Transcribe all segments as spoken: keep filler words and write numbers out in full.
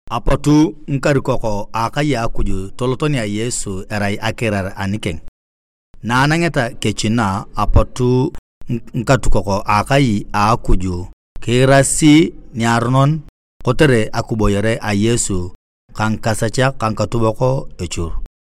apatu nkari koko aka ya kuju tolotoni ya Yesu erai akirar anikeng. Na anangeta kechina apatu nkatu koko aka yi akuju kirasi nyarnon kotere akuboyere a Yesu kan kasacha kan katuboko echur.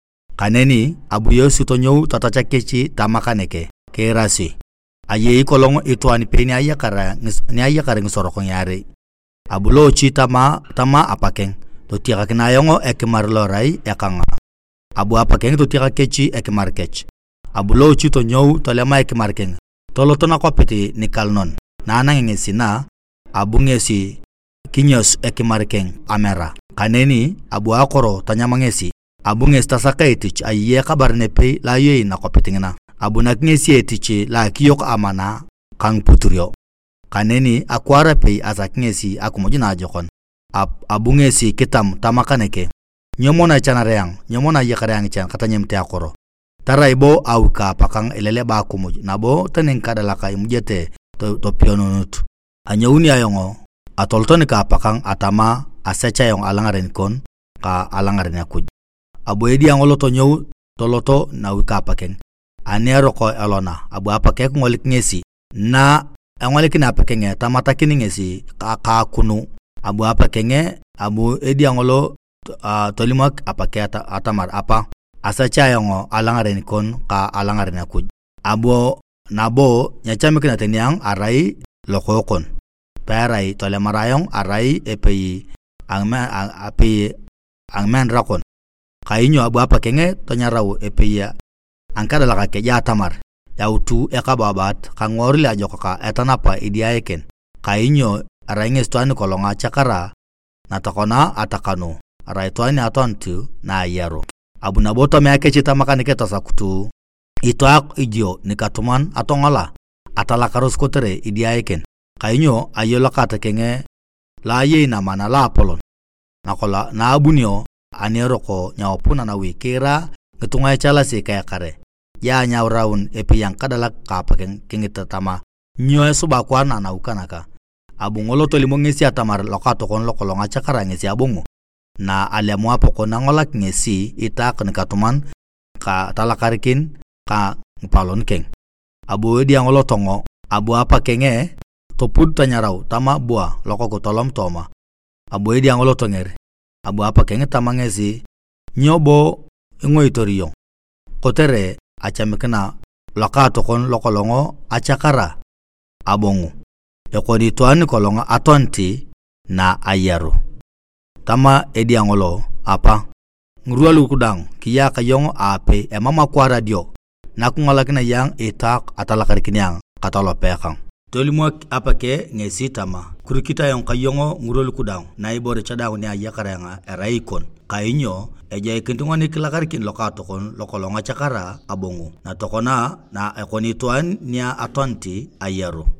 Kaneni abu Yesu tonyo tatacha kechi tamakaneke kirasi. Aye kolongo itwani peni ayakara ni ayakara ngisorokon yare. Abulo chi tama tama apakeng to tira kina yongo ekimar lorai ekanga. Abu apakeng to tira kechi ekimar kech. Abulo chi to nyou to lema ekimar keng. Tolo tona kopeti ni kalnon. Na anangengesi na abu ngesi kinyos ekimar keng amera. Kaneni abu akoro tanyamangesi. Abu ngesi tasaka etich aye kabar nepe la yei na kopeti ngina. Abu nakngesi etichi la kiyok amana kang puturyo. Kaneni akwara pei azakngesi akumojina jokon. Ab abungesi kitam tamakaneke. Nyomona chanareyang, nyomona yakareyang chan katanyemte akoro. Taraibo auka pakang elele ba kumoj. Nabo tenen kadalaka imujete to, to piononut. Anyauni ayongo atoltoni ka pakang atama asecha yong alangaren kon ka alangaren akuj. Abu edi angolo to nyou toloto na wika pakeng. Anero ko elona abu apakek ngolik ngesi na angole kina apakenge tamata kini ngesi ka, ka kunu abu apakenge abu edi angolo uh, tolimak apaketa atamar apa asacha yongo alangaren kon ka alangaren akuj. Abu nabo nyachame kina tenyang arai lokokon perai tolemarayong arai epi angmen api angmen rakon kainyo abu apakenge tonyarau epi angkada laka ke ya tamar ya utu eka babat kangori la jokaka etanapa idia eken kainyo arainge stwani kolonga chakara na takona atakanu arai twani atontu na yero abu naboto meake chita makanike tasakutu itoak idio nikatuman atongola atalakaros kotere idia eken kainyo ayola katakenge la ye na mana la apolon nakola na abunyo aneroko nyawapuna na wikira ngetunga chala se kaya kare ya nyawraun epi yang kadala kapakeng kengita tama nyoe suba kwana na ukanaka abu ngolo to limongesi atamar lokato kon lokolonga chakara ngesi abungu na alemu apoko na ngolak ngesi ita kenikatuman ka talakarikin ka ngpalon keng abu edi ngolo tongo abu apa kenge topud tanyarau tama bua lokoko tolom toma abu edi ngolo tonger abu apa kenge tamangesi nyobo ngoitoriyo kotere achamekena lakato kon lokolongo achakara abongu ekoni tuani kolonga atonti na ayaru tama edi angolo apa ngrualu kudang kiya kayongo ape e mama kwa radio nakungalakina yang itak atalakarikinyang katalo pekang tolimo apake ngesi tama kurikita yang kayongo ngrualu kudang na ibore chadaw ni ayakaranga eraikon kainyo eja ikintungoni kilakarikin lokato kon lokolonga chakara abongu na tokona na ekoni tuan nia atonti ayaru